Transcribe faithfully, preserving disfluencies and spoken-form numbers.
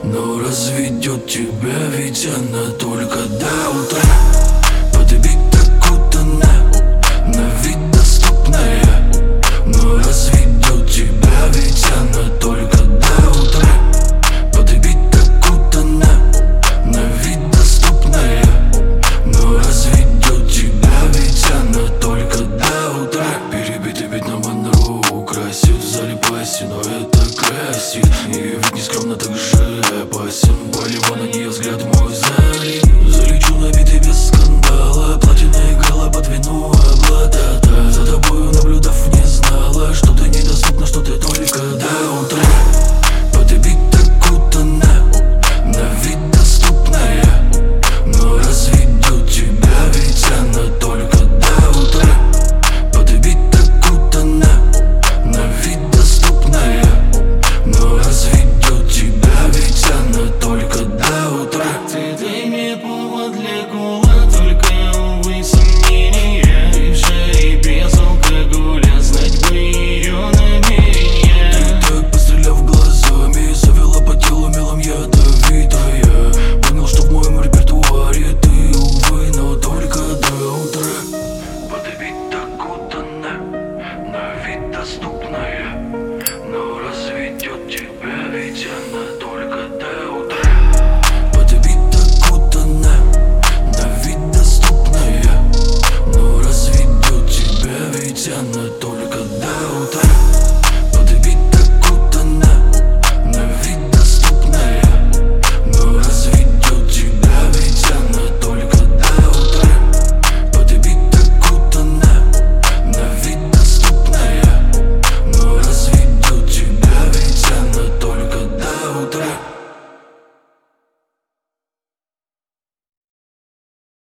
Но разведет тебя, ведь она только до утра. Подбить так утона, на вид доступная. Но разведет тебя, ведь она только до утра. Подбить так утона, на вид доступная. Но разведет тебя, ведь она только до утра. Перебитый ведь на Монро украсит в зале паси, но это красит. И ведь не скромно, так же опасен. Болево на нее взгляд.